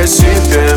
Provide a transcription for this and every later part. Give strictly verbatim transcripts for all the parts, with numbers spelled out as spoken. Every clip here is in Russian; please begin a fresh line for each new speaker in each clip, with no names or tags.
я себя.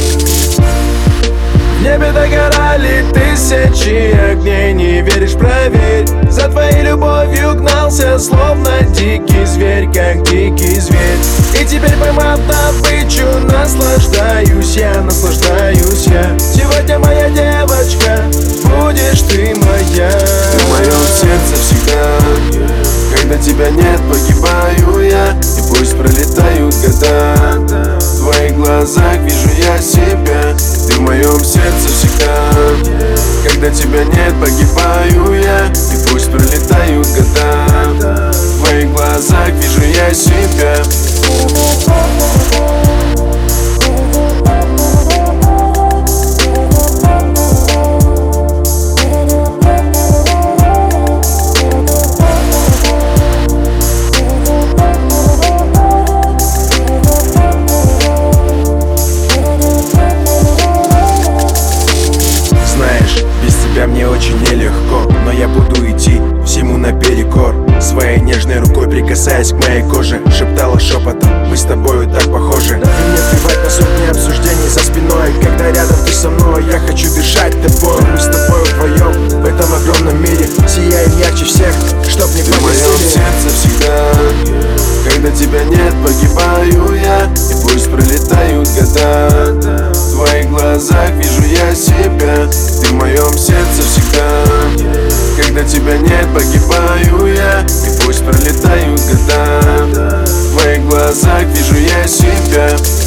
В небе догорали тысячи огней, не веришь, проверь. За твоей любовью гнался, словно дикий зверь, как дикий зверь. И теперь, поймав добычу, наслаждаюсь я, наслаждаюсь я. Сегодня моя девочка, будешь ты моя.
Ты в моем сердце всегда. Когда тебя нет, погибаю я. И пусть пролетают года, в твоих глазах вижу я себя. Ты в моем сердце всегда. Когда тебя нет, погибаю я. И пусть пролетают года, в твоих глазах вижу я себя.
Мне очень нелегко, но я буду идти всему наперекор. Своей нежной рукой прикасаясь к моей коже, шептала шепотом: мы с тобою так похожи. И мне плевать на сотни обсуждений за спиной. Когда рядом ты со мной, я хочу дышать тобой. Мы с тобой вдвоем в этом огромном мире, сияем ярче всех, чтоб не
погасили. Ты в моем сердце всегда. Когда тебя нет, погибаю я. И пусть пролетают года, в твоих глазах вижу я себя. Ты в моем сердце всегда. Когда тебя нет, погибаю я. И пусть пролетают года, в твоих глазах вижу я себя.